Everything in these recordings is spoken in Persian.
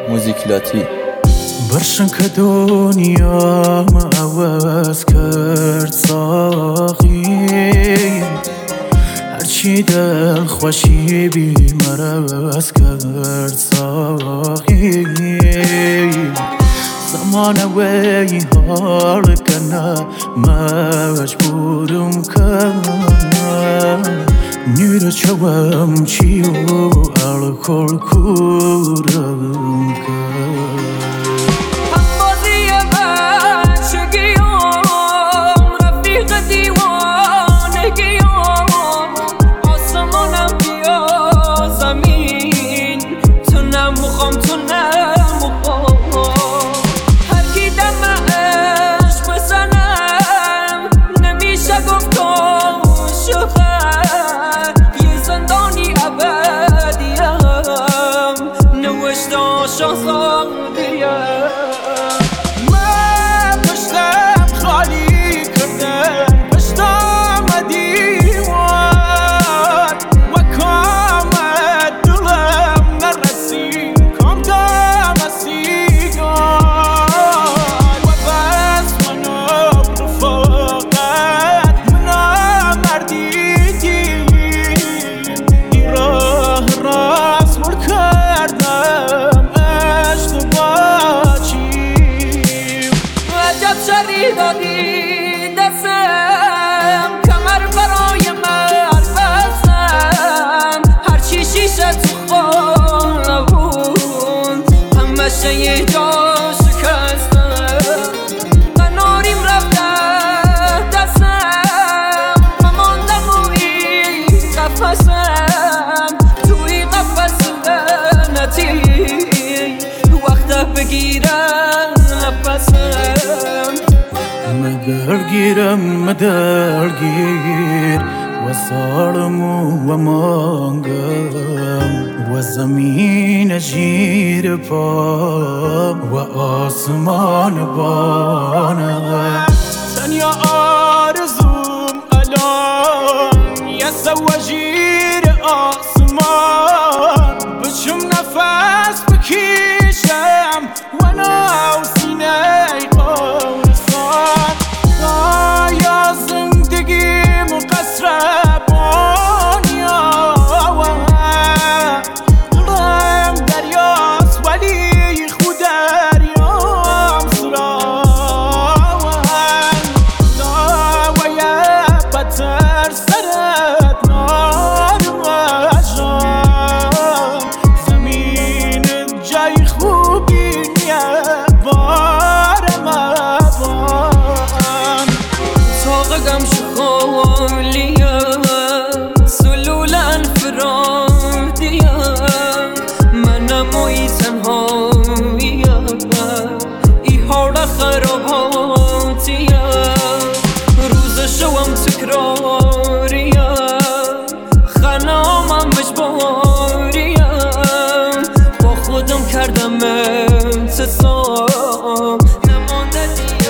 موزیک لاتی. برشن که دنیام عوض کرد ساقی، هرچی دل خوشی بی مرز کرد ساقی. زمان وی حال کنه مجبورم کنه، نیر چوام چیو الکل کورم کنه. من پشتم خالی کردم، پشتم دیوار و کامت دلم نرسی، کام دم سیگار و بس منو رفاقت منو مردیدی، این راه راست مر کردم دادی دستم، کمر برای من بستم، هرچی شیشه تو خانه بود همشه یه جا شکستم. قناریم رفته دستم، مماندم روی قفصم، توی قفص لعنتی وقت بگیرم نفسم. مدرگیر و ظالم و مانگم و زمین زیر پا و آسمان بانم. تنیا آرزوم الان یه زوجیر آسمان، بچم نفس بکشم و ناو سینه روز شوم تکراریم، خنامم مجبوریم، با خودم کردم انتصاب نمانده دیگه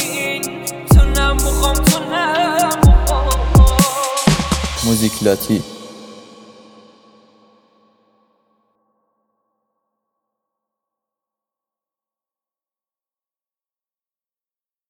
موزیک لاتی.